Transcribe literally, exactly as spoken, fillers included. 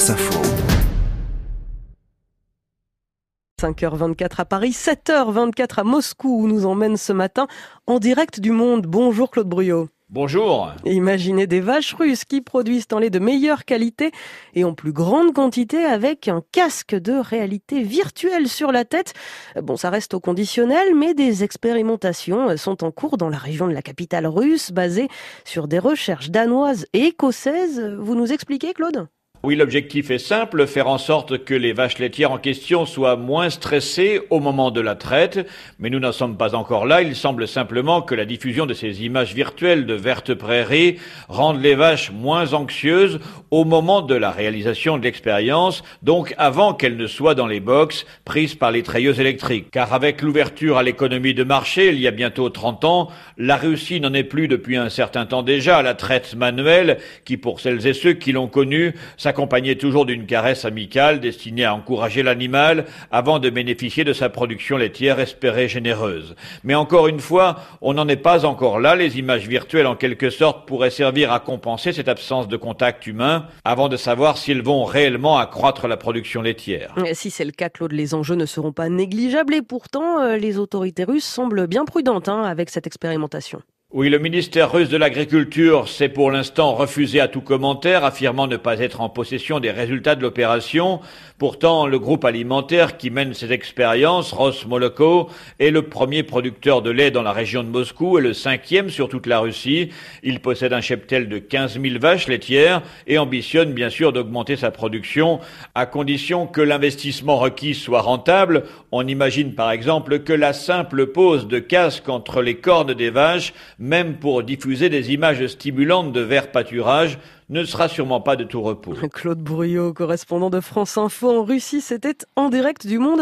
France Info. cinq heures vingt-quatre à Paris, sept heures vingt-quatre à Moscou, où nous emmène ce matin en direct du monde. Bonjour Claude Bruyot. Bonjour. Imaginez des vaches russes qui produisent un lait de meilleure qualité et en plus grande quantité avec un casque de réalité virtuelle sur la tête. Bon, ça reste au conditionnel, mais des expérimentations sont en cours dans la région de la capitale russe, basées sur des recherches danoises et écossaises. Vous nous expliquez, Claude ? Oui, l'objectif est simple, faire en sorte que les vaches laitières en question soient moins stressées au moment de la traite. Mais nous n'en sommes pas encore là. Il semble simplement que la diffusion de ces images virtuelles de vertes prairies rende les vaches moins anxieuses au moment de la réalisation de l'expérience, donc avant qu'elles ne soient dans les box prises par les treilleuses électriques. Car avec l'ouverture à l'économie de marché, il y a bientôt trente ans, la Russie n'en est plus depuis un certain temps déjà à la traite manuelle qui, pour celles et ceux qui l'ont connue, s'accompagnait toujours d'une caresse amicale destinée à encourager l'animal avant de bénéficier de sa production laitière espérée généreuse. Mais encore une fois, on n'en est pas encore là. Les images virtuelles, en quelque sorte, pourraient servir à compenser cette absence de contact humain avant de savoir s'ils vont réellement accroître la production laitière. Si c'est le cas, Claude, les enjeux ne seront pas négligeables et pourtant, les autorités russes semblent bien prudentes hein, avec cette expérimentation. Oui, le ministère russe de l'Agriculture s'est pour l'instant refusé à tout commentaire, affirmant ne pas être en possession des résultats de l'opération. Pourtant, le groupe alimentaire qui mène ces expériences, Rosmoloko, est le premier producteur de lait dans la région de Moscou et le cinquième sur toute la Russie. Il possède un cheptel de quinze mille vaches laitières et ambitionne bien sûr d'augmenter sa production à condition que l'investissement requis soit rentable. On imagine par exemple que la simple pose de casque entre les cornes des vaches, même pour diffuser des images stimulantes de verts pâturage, ne sera sûrement pas de tout repos. Claude Bruyot, correspondant de France Info en Russie, c'était en direct du monde.